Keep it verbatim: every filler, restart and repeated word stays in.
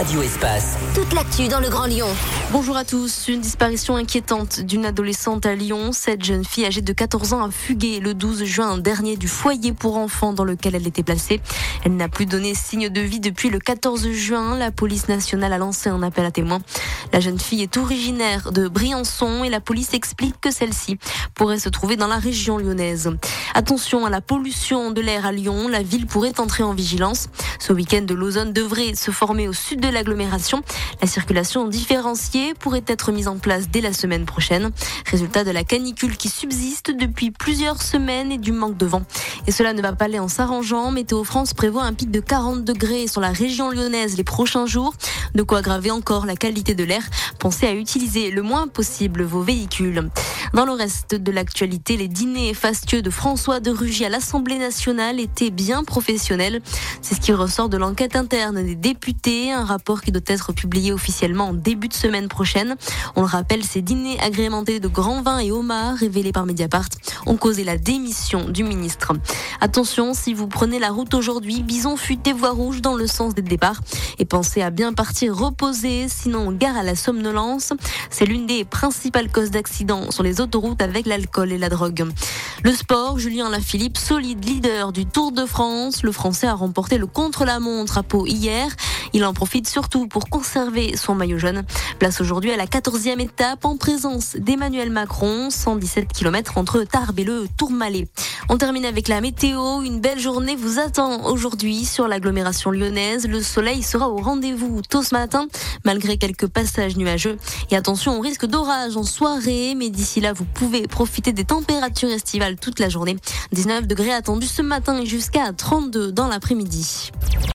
Radio Espace. Toute l'actu dans le Grand Lyon. Bonjour à tous. Une disparition inquiétante d'une adolescente à Lyon. Cette jeune fille âgée de quatorze ans a fugué le douze juin dernier du foyer pour enfants dans lequel elle était placée. Elle n'a plus donné signe de vie depuis le quatorze juin. La police nationale a lancé un appel à témoins. La jeune fille est originaire de Briançon et la police explique que celle-ci pourrait se trouver dans la région lyonnaise. Attention à la pollution de l'air à Lyon. La ville pourrait entrer en vigilance. Ce week-end, l'ozone devrait se former au sud de l'agglomération. La circulation différenciée pourrait être mise en place dès la semaine prochaine. Résultat de la canicule qui subsiste depuis plusieurs semaines et du manque de vent. Et cela ne va pas aller en s'arrangeant. Météo France prévoit un pic de quarante degrés sur la région lyonnaise les prochains jours. De quoi aggraver encore la qualité de l'air. Pensez à utiliser le moins possible vos véhicules. Dans le reste de l'actualité, les dîners fastueux de François de Rugy à l'Assemblée nationale étaient bien professionnels. C'est ce qui ressort de l'enquête interne des députés, un rapport qui doit être publié officiellement en début de semaine prochaine. On le rappelle, ces dîners agrémentés de grands vins et homards révélés par Mediapart ont causé la démission du ministre. Attention, si vous prenez la route aujourd'hui, bison futé voie rouge dans le sens des départs. Et pensez à bien partir reposer, sinon gare à la somnolence. C'est l'une des principales causes d'accidents sur les autoroutes avec l'alcool et la drogue. Le sport, Julien Lafilippe, solide leader du Tour de France. Le Français a remporté le contre-la-montre à Pau hier. Il en profite surtout pour conserver son maillot jaune. Place aujourd'hui à la quatorzième étape en présence d'Emmanuel Macron, cent dix-sept kilomètres entre Tarbes et le Tourmalet. On termine avec la météo. Une belle journée vous attend aujourd'hui sur l'agglomération lyonnaise. Le soleil sera au rendez-vous tôt ce matin, malgré quelques passages nuageux. Et attention au risque d'orage en soirée, mais d'ici là, vous pouvez profiter des températures estivales toute la journée. dix-neuf degrés attendus ce matin et jusqu'à trente-deux dans l'après-midi.